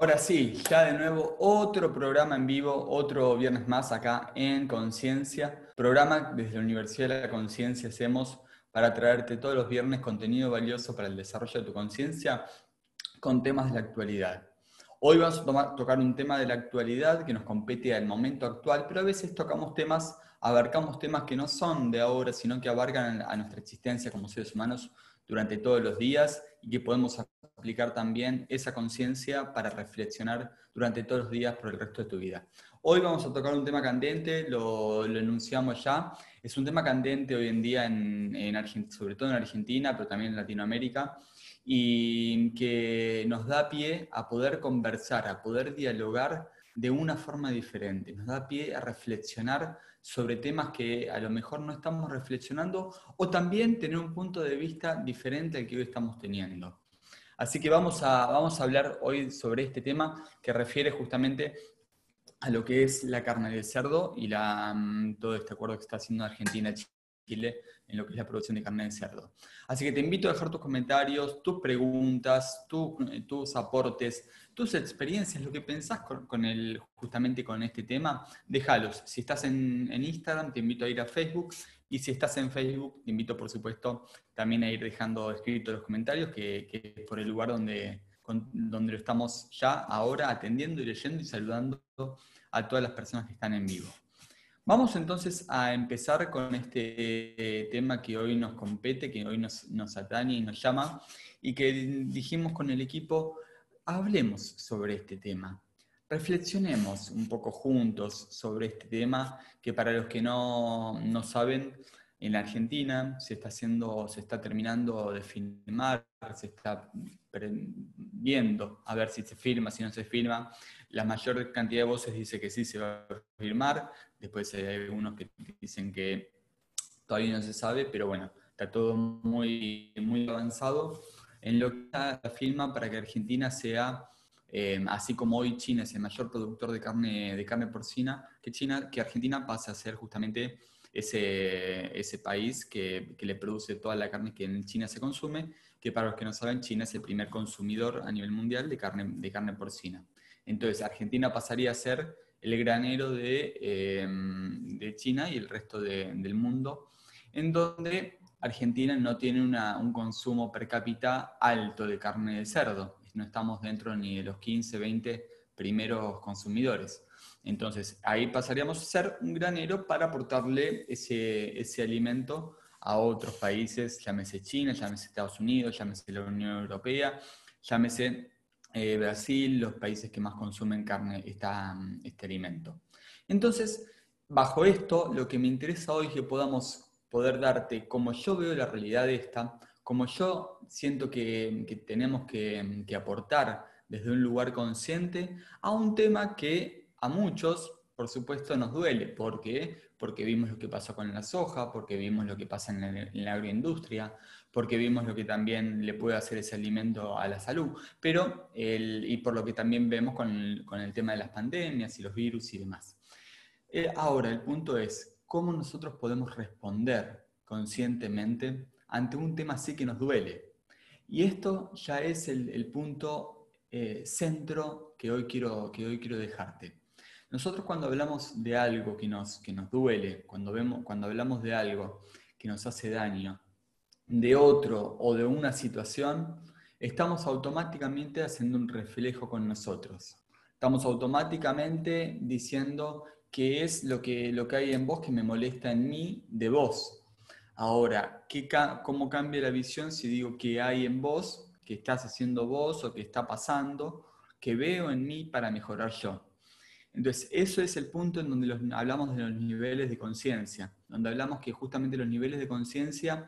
Ahora sí, ya de nuevo otro programa en vivo, otro viernes más acá en Conciencia. Programa desde la Universidad de la Conciencia hacemos para traerte todos los viernes contenido valioso para el desarrollo de tu conciencia con temas de la actualidad. Hoy vamos a tocar un tema de la actualidad que nos compete al momento actual, pero a veces abarcamos temas que no son de ahora, sino que abarcan a nuestra existencia como seres humanos durante todos los días y que podemos aplicar también esa conciencia para reflexionar durante todos los días por el resto de tu vida. Hoy vamos a tocar un tema candente, lo enunciamos ya. Es un tema candente hoy en día, sobre todo en Argentina, pero también en Latinoamérica, y que nos da pie a poder conversar, a poder dialogar de una forma diferente. Nos da pie a reflexionar sobre temas que a lo mejor no estamos reflexionando o también tener un punto de vista diferente al que hoy estamos teniendo. Así que vamos a hablar hoy sobre este tema que refiere justamente a lo que es la carne del cerdo y todo este acuerdo que está haciendo Argentina y Chile en lo que es la producción de carne de cerdo. Así que te invito a dejar tus comentarios, tus preguntas, tus aportes, tus experiencias, lo que pensás justamente con este tema, déjalos. Si estás en Instagram, te invito a ir a Facebook, y si estás en Facebook, te invito, por supuesto, también a ir dejando escritos los comentarios, que es por el lugar donde lo estamos ya ahora atendiendo y leyendo y saludando a todas las personas que están en vivo. Vamos entonces a empezar con este tema que hoy nos compete, que hoy nos atañe y nos llama, y que dijimos con el equipo, hablemos sobre este tema. Reflexionemos un poco juntos sobre este tema, que para los que no saben, en la Argentina se está terminando de filmar, se está viendo a ver si se filma, si no se filma. La mayor cantidad de voces dice que sí se va a filmar. Después hay algunos que dicen que todavía no se sabe, pero bueno, está todo muy, muy avanzado en lo que está la filma para que Argentina sea, así como hoy China es el mayor productor de carne porcina, que Argentina pase a ser justamente ese país que le produce toda la carne que en China se consume, que para los que no saben, China es el primer consumidor a nivel mundial de carne porcina. Entonces, Argentina pasaría a ser el granero de China y el resto del mundo, en donde Argentina no tiene un consumo per cápita alto de carne de cerdo. No estamos dentro ni de los 15, 20 primeros consumidores. Entonces, ahí pasaríamos a ser un granero para aportarle ese alimento a otros países, llámese China, llámese Estados Unidos, llámese la Unión Europea, llámese Brasil, los países que más consumen carne, este alimento. Entonces, bajo esto, lo que me interesa hoy es que podamos poder darte, como yo veo la realidad esta, como yo siento que tenemos que aportar desde un lugar consciente a un tema que a muchos, por supuesto, nos duele. ¿Por qué? Porque vimos lo que pasó con la soja, porque vimos lo que pasa en la agroindustria, porque vimos lo que también le puede hacer ese alimento a la salud, y por lo que también vemos con el tema de las pandemias y los virus y demás. Ahora, el punto es, ¿cómo nosotros podemos responder conscientemente ante un tema así que nos duele? Y esto ya es el punto centro que hoy quiero dejarte. Nosotros cuando hablamos de algo que nos duele, cuando hablamos de algo que nos hace daño, de otro o de una situación, estamos automáticamente haciendo un reflejo con nosotros. Estamos automáticamente diciendo qué es lo que hay en vos que me molesta en mí de vos. Ahora, ¿cómo cambia la visión si digo qué hay en vos, qué estás haciendo vos o qué está pasando, que veo en mí para mejorar yo? Entonces, eso es el punto en donde hablamos de los niveles de conciencia, donde hablamos que justamente los niveles de conciencia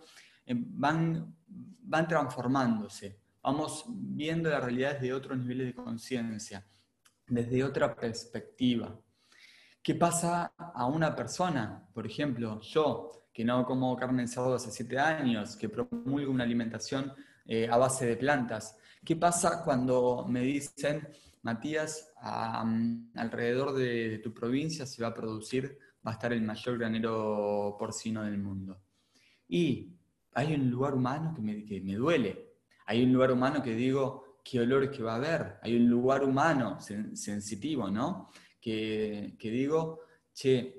van transformándose. Vamos viendo la realidad desde otros niveles de conciencia, desde otra perspectiva. ¿Qué pasa a una persona? Por ejemplo, yo, que no como carne de cerdo hace 7 años, que promulgo una alimentación a base de plantas. ¿Qué pasa cuando me dicen, Matías, alrededor de tu provincia se va a producir, va a estar el mayor granero porcino del mundo? Y hay un lugar humano que me duele. Hay un lugar humano que digo, qué olor que va a haber. Hay un lugar humano, sensitivo, ¿no? Que digo, che,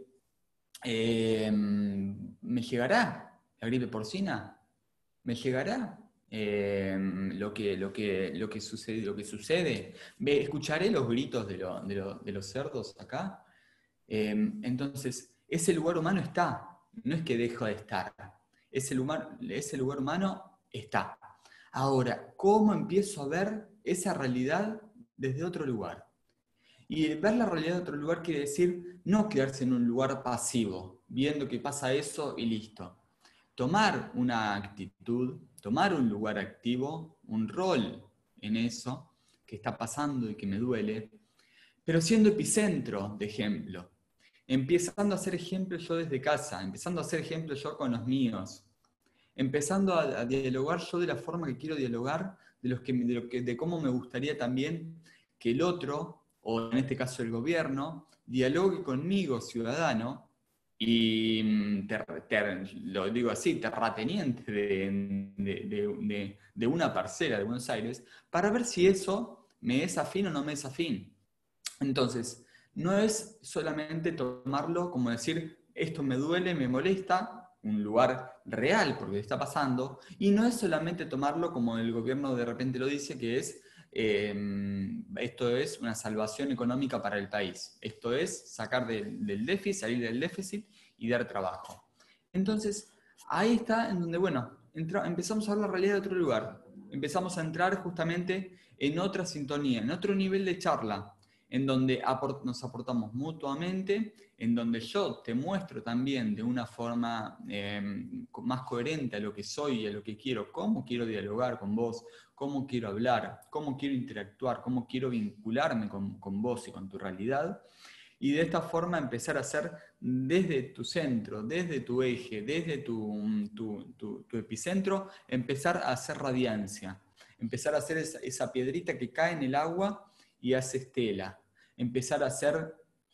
¿me llegará la gripe porcina? ¿Me llegará lo que sucede? ¿Escucharé los gritos de los cerdos acá? Entonces, ese lugar humano está, no es que deja de estar. Ese lugar humano está. Ahora, ¿cómo empiezo a ver esa realidad desde otro lugar? Y ver la realidad de otro lugar quiere decir no quedarse en un lugar pasivo, viendo que pasa eso y listo. Tomar una actitud, tomar un lugar activo, un rol en eso que está pasando y que me duele, pero siendo epicentro de ejemplo. Empezando a hacer ejemplo yo desde casa, empezando a hacer ejemplo yo con los míos, empezando a dialogar yo de la forma que quiero dialogar, de cómo me gustaría también que el otro, o en este caso el gobierno, dialogue conmigo, ciudadano, y lo digo así, terrateniente de una parcela de Buenos Aires, para ver si eso me es afín o no me es afín. Entonces, no es solamente tomarlo como decir, esto me duele, me molesta, un lugar real porque está pasando, y no es solamente tomarlo como el gobierno de repente lo dice, que es, esto es una salvación económica para el país, esto es sacar del déficit, salir del déficit y dar trabajo. Entonces, ahí está en donde, bueno, empezamos a ver la realidad de otro lugar, empezamos a entrar justamente en otra sintonía, en otro nivel de charla, en donde nos aportamos mutuamente, en donde yo te muestro también de una forma más coherente a lo que soy y a lo que quiero, cómo quiero dialogar con vos, cómo quiero hablar, cómo quiero interactuar, cómo quiero vincularme con vos y con tu realidad. Y de esta forma empezar a hacer desde tu centro, desde tu eje, desde tu epicentro, empezar a hacer radiancia, empezar a hacer esa piedrita que cae en el agua y hace estela, empezar a hacer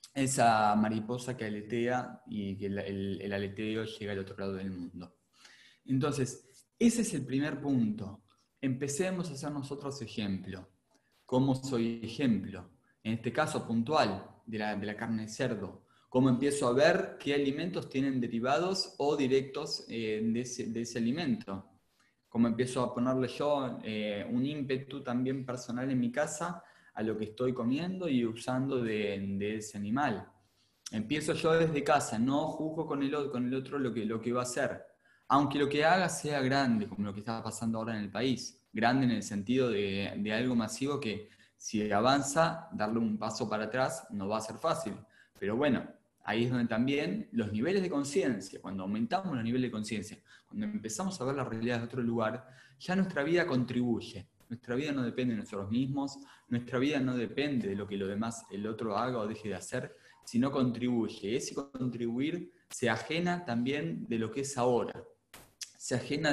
esa mariposa que aletea y que el aleteo llega al otro lado del mundo. Entonces, ese es el primer punto. Empecemos a hacer nosotros ejemplo. ¿Cómo soy ejemplo? En este caso puntual, de la carne de cerdo. ¿Cómo empiezo a ver qué alimentos tienen derivados o directos de ese alimento? ¿Cómo empiezo a ponerle yo un ímpetu también personal en mi casa a lo que estoy comiendo y usando de ese animal? Empiezo yo desde casa, no juzgo con el otro lo que va a hacer. Aunque lo que haga sea grande, como lo que está pasando ahora en el país. Grande en el sentido de algo masivo que si avanza, darle un paso para atrás no va a ser fácil. Pero bueno, ahí es donde también los niveles de conciencia, cuando aumentamos los niveles de conciencia, cuando empezamos a ver la realidad de otro lugar, ya nuestra vida contribuye. Nuestra vida no depende de nosotros mismos, nuestra vida no depende de lo que lo demás el otro haga o deje de hacer, sino contribuye. Ese contribuir se ajena también de lo que es ahora. Se ajena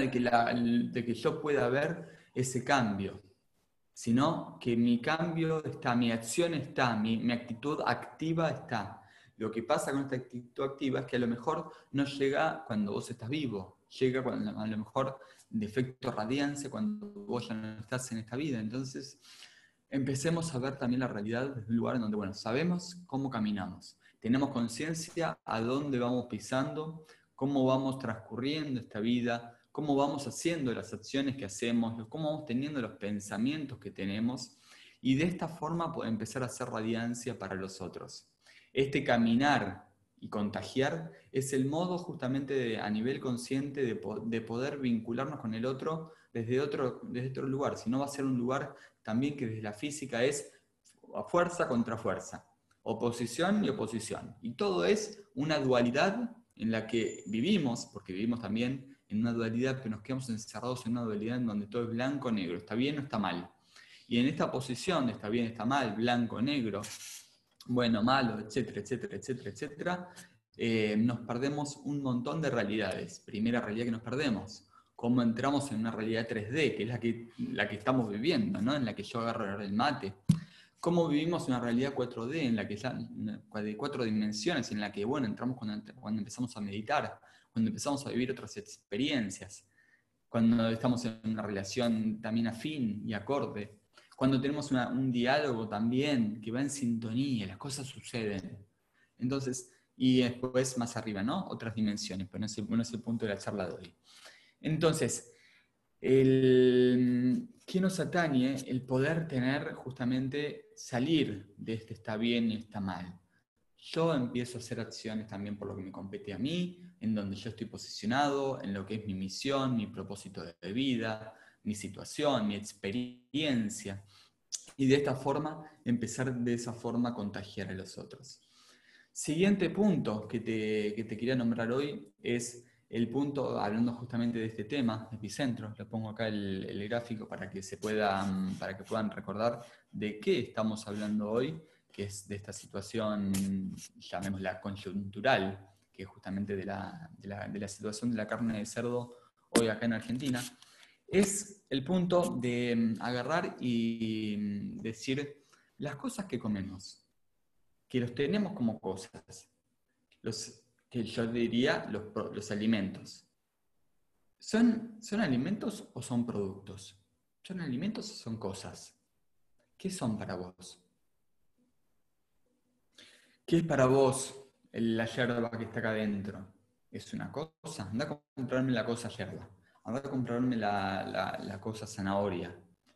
de que yo pueda ver ese cambio, sino que mi cambio está, mi acción está, mi actitud activa está. Lo que pasa con esta actitud activa es que a lo mejor no llega cuando vos estás vivo, llega a lo mejor de efecto radiancia cuando vos ya no estás en esta vida. Entonces, empecemos a ver también la realidad desde un lugar en donde, bueno, sabemos cómo caminamos, tenemos conciencia a dónde vamos pisando, cómo vamos transcurriendo esta vida, cómo vamos haciendo las acciones que hacemos, cómo vamos teniendo los pensamientos que tenemos, y de esta forma empezar a hacer radiancia para los otros. Este caminar y contagiar es el modo justamente a nivel consciente de poder vincularnos con el otro desde otro lugar, si no va a ser un lugar también que desde la física es fuerza contra fuerza, oposición y oposición. Y todo es una dualidad en la que vivimos, porque vivimos también en una dualidad, que nos quedamos encerrados en una dualidad en donde todo es blanco o negro, está bien o está mal. Y en esta posición de está bien, está mal, blanco, negro, bueno, malo, etcétera, etcétera, etcétera, etcétera, nos perdemos un montón de realidades. Primera realidad que nos perdemos, cómo entramos en una realidad 3D, que es la que estamos viviendo, ¿no? En la que yo agarro el mate. Cómo vivimos una realidad 4D, en la que ya, de 4 dimensiones, en la que, bueno, entramos cuando empezamos a meditar, cuando empezamos a vivir otras experiencias, cuando estamos en una relación también afín y acorde, cuando tenemos un diálogo también que va en sintonía, las cosas suceden. Entonces, y después más arriba, ¿no? Otras dimensiones, pero no es el punto de la charla de hoy. Entonces, ¿qué nos atañe? El poder tener justamente, salir de este está bien y está mal. Yo empiezo a hacer acciones también por lo que me compete a mí, en donde yo estoy posicionado, en lo que es mi misión, mi propósito de vida, mi situación, mi experiencia. Y de esta forma, empezar de esa forma a contagiar a los otros. Siguiente punto que te quería nombrar hoy es el punto, hablando justamente de este tema, epicentro. Le pongo acá el gráfico para que puedan recordar de qué estamos hablando hoy, que es de esta situación, llamémosla conjuntural, que es justamente de la situación de la carne de cerdo hoy acá en Argentina. Es el punto de agarrar y decir las cosas que comemos, que los tenemos como cosas, que yo diría los alimentos. ¿Son alimentos o son productos? ¿Son alimentos o son cosas? ¿Qué son para vos? ¿Qué es para vos la yerba que está acá adentro? ¿Es una cosa? Anda a comprarme la cosa yerba. Anda a comprarme la cosa zanahoria.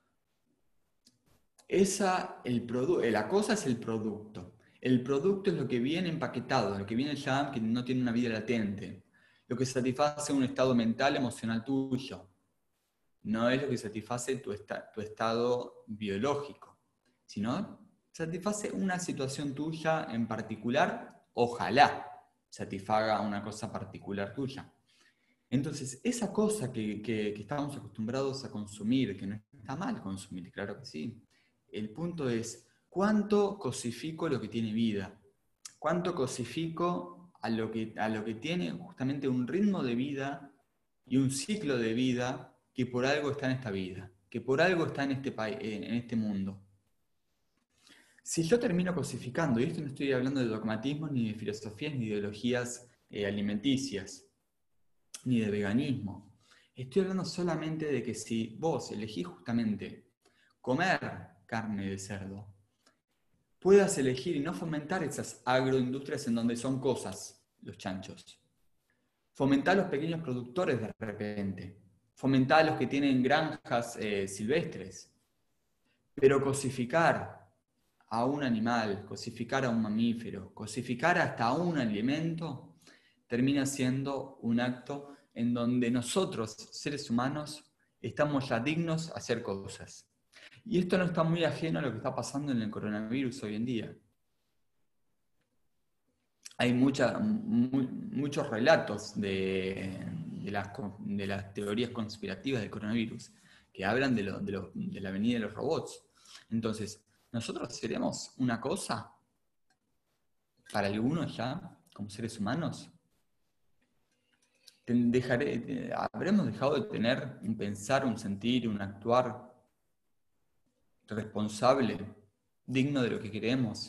La cosa es el producto. El producto es lo que viene empaquetado, lo que viene ya que no tiene una vida latente. Lo que satisface un estado mental, emocional tuyo. No es lo que satisface tu estado biológico, sino satisface una situación tuya en particular, ojalá satisfaga una cosa particular tuya. Entonces, esa cosa que estamos acostumbrados a consumir, que no está mal consumir, claro que sí. El punto es, ¿cuánto cosifico lo que tiene vida? ¿Cuánto cosifico a lo que tiene justamente un ritmo de vida y un ciclo de vida que por algo está en esta vida, que por algo está en en este mundo? Si yo termino cosificando, y esto no estoy hablando de dogmatismos, ni de filosofías, ni de ideologías alimenticias, ni de veganismo. Estoy hablando solamente de que si vos elegís justamente comer carne de cerdo, puedas elegir y no fomentar esas agroindustrias en donde son cosas, los chanchos. Fomentar los pequeños productores de repente. Fomentar los que tienen granjas silvestres. Pero cosificar a un animal, cosificar a un mamífero, cosificar hasta un alimento, termina siendo un acto en donde nosotros, seres humanos, estamos ya dignos a hacer cosas. Y esto no está muy ajeno a lo que está pasando en el coronavirus hoy en día. Hay muchos relatos de las teorías conspirativas del coronavirus que hablan de la venida de los robots. Entonces, ¿nosotros seremos una cosa para algunos ya, como seres humanos? ¿Habremos dejado de tener un pensar, un sentir, un actuar responsable, digno de lo que queremos?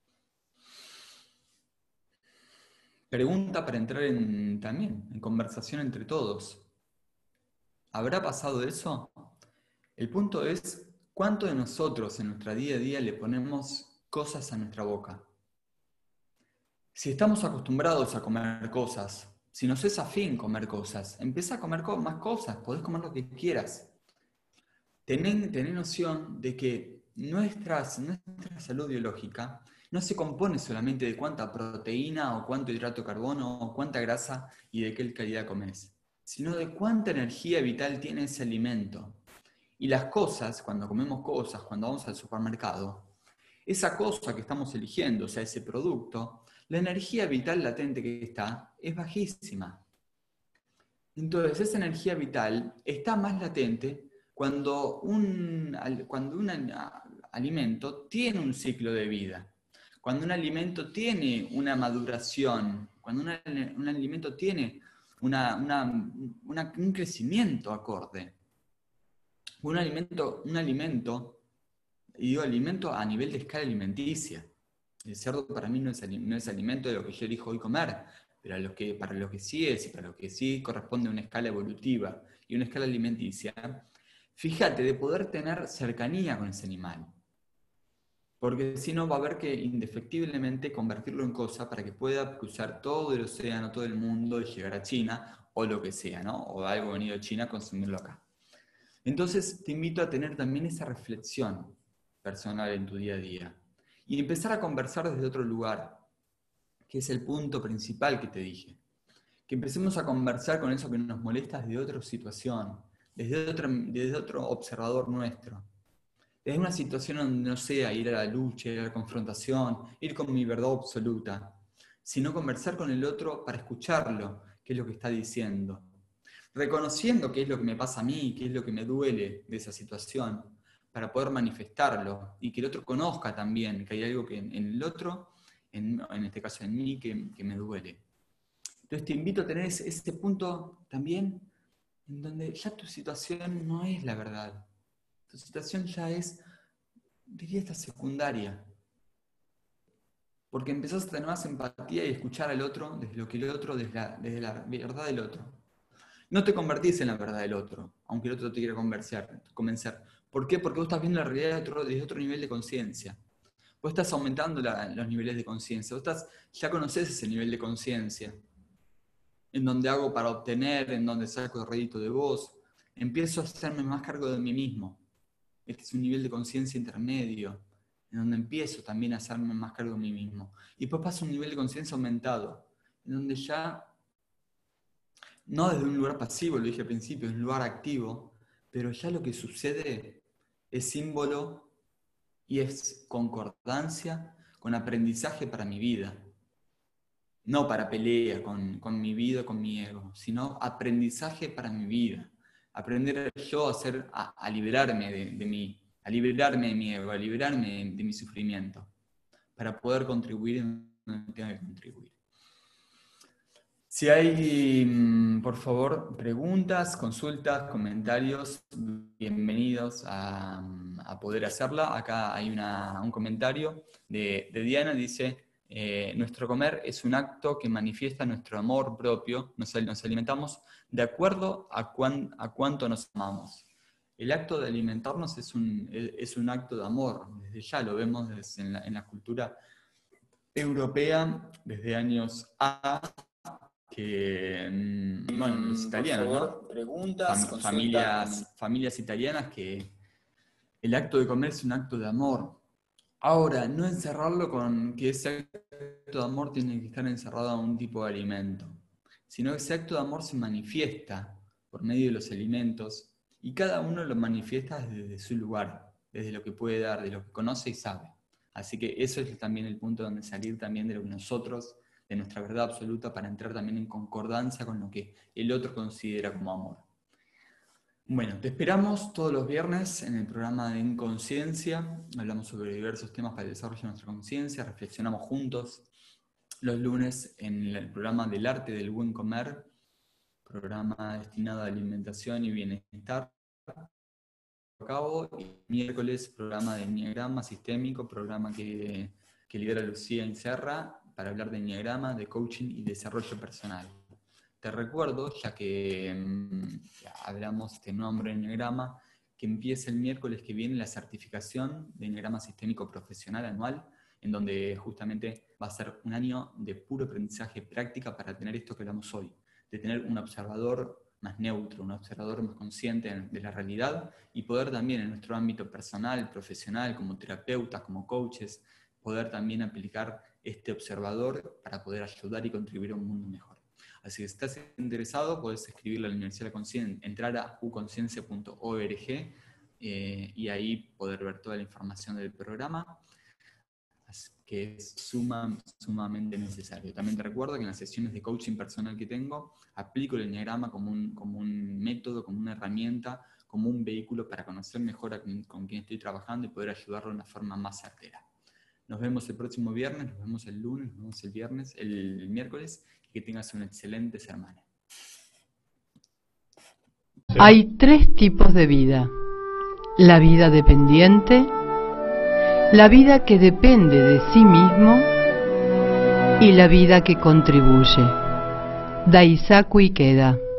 Pregunta para entrar también en conversación entre todos. ¿Habrá pasado eso? El punto es, ¿cuánto de nosotros en nuestra día a día le ponemos cosas a nuestra boca? Si estamos acostumbrados a comer cosas, si nos es afín comer cosas, empieza a comer más cosas, podés comer lo que quieras. Tener noción de que nuestra salud biológica no se compone solamente de cuánta proteína o cuánto hidrato de carbono o cuánta grasa y de qué calidad comes, sino de cuánta energía vital tiene ese alimento. Y las cosas, cuando comemos cosas, cuando vamos al supermercado, esa cosa que estamos eligiendo, o sea, ese producto, la energía vital latente que está es bajísima. Entonces, esa energía vital está más latente cuando un alimento tiene un ciclo de vida, cuando un alimento tiene una maduración, cuando un alimento tiene un crecimiento acorde. Un alimento, y digo alimento a nivel de escala alimenticia. El cerdo para mí no es alimento de lo que yo elijo hoy comer, pero para lo que sí es y para lo que sí corresponde a una escala evolutiva y una escala alimenticia, fíjate, de poder tener cercanía con ese animal. Porque si no va a haber que indefectiblemente convertirlo en cosa para que pueda cruzar todo el océano, todo el mundo y llegar a China o lo que sea, ¿no? O algo venido de China, consumirlo acá. Entonces te invito a tener también esa reflexión personal en tu día a día y empezar a conversar desde otro lugar, que es el punto principal que te dije. Que empecemos a conversar con eso que nos molesta desde otra situación, desde otro observador nuestro. Desde una situación donde no sea ir a la lucha, ir a la confrontación, ir con mi verdad absoluta, sino conversar con el otro para escucharlo, qué es lo que está diciendo. Reconociendo qué es lo que me pasa a mí, qué es lo que me duele de esa situación, para poder manifestarlo y que el otro conozca también que hay algo que en el otro, en este caso en mí, que me duele. Entonces te invito a tener ese punto también en donde ya tu situación no es la verdad. Tu situación ya es, diría, esta secundaria. Porque empezás a tener más empatía y escuchar al otro desde lo que el otro, desde la verdad del otro. No te convertís en la verdad del otro, aunque el otro te quiera convencer. ¿Por qué? Porque vos estás viendo la realidad desde otro nivel de conciencia. Vos estás aumentando los niveles de conciencia. Ya conocés ese nivel de conciencia. En donde hago para obtener, en donde saco rédito de vos. Empiezo a hacerme más cargo de mí mismo. Este es un nivel de conciencia intermedio, en donde empiezo también a hacerme más cargo de mí mismo. Y después paso a un nivel de conciencia aumentado, en donde ya, no desde un lugar pasivo, lo dije al principio, es un lugar activo, pero ya lo que sucede es símbolo y es concordancia con aprendizaje para mi vida. No para pelea con mi vida, con mi ego, sino aprendizaje para mi vida. Aprender yo a liberarme de mí, a liberarme de mi ego, a liberarme de mi sufrimiento, para poder contribuir en donde tenga que contribuir. Si hay, por favor, preguntas, consultas, comentarios, bienvenidos a poder hacerla. Acá hay un comentario de Diana, dice: nuestro comer es un acto que manifiesta nuestro amor propio, nos alimentamos de acuerdo a cuánto nos amamos. El acto de alimentarnos es un acto de amor, desde ya lo vemos en la cultura europea, desde años A, que, bueno, los italianos, por favor, ¿no? Preguntas, familias italianas, que el acto de comer es un acto de amor. Ahora, no encerrarlo con que ese acto de amor tiene que estar encerrado en un tipo de alimento, sino que ese acto de amor se manifiesta por medio de los alimentos y cada uno lo manifiesta desde su lugar, desde lo que puede dar, de lo que conoce y sabe. Así que eso es también el punto donde salir también de lo que nosotros, de nuestra verdad absoluta, para entrar también en concordancia con lo que el otro considera como amor. Bueno, te esperamos todos los viernes en el programa de Inconsciencia. Hablamos sobre diversos temas para el desarrollo de nuestra conciencia, reflexionamos juntos. Los lunes en el programa del arte del buen comer, programa destinado a alimentación y bienestar. Y miércoles, programa de enneagrama sistémico, programa que lidera Lucía Inserra, para hablar de enneagrama, de coaching y desarrollo personal. Te recuerdo, ya que hablamos de este nombre enneagrama, que empieza el miércoles que viene la certificación de enneagrama sistémico profesional anual, en donde justamente va a ser un año de puro aprendizaje práctica para tener esto que hablamos hoy, de tener un observador más neutro, un observador más consciente de la realidad, y poder también en nuestro ámbito personal, profesional, como terapeutas, como coaches, poder también aplicar este observador para poder ayudar y contribuir a un mundo mejor. Así que si estás interesado, puedes escribirle a la Universidad de la Conciencia, entrar a uconciencia.org y ahí poder ver toda la información del programa, que es sumamente necesario. También te recuerdo que en las sesiones de coaching personal que tengo, aplico el enneagrama como un método, como una herramienta, como un vehículo para conocer mejor con quién estoy trabajando y poder ayudarlo de una forma más certera. Nos vemos el próximo viernes, nos vemos el lunes, nos vemos el viernes, el miércoles, y que tengas una excelente semana. Hay 3 tipos de vida: la vida dependiente, la vida que depende de sí mismo y la vida que contribuye. Daisaku Ikeda.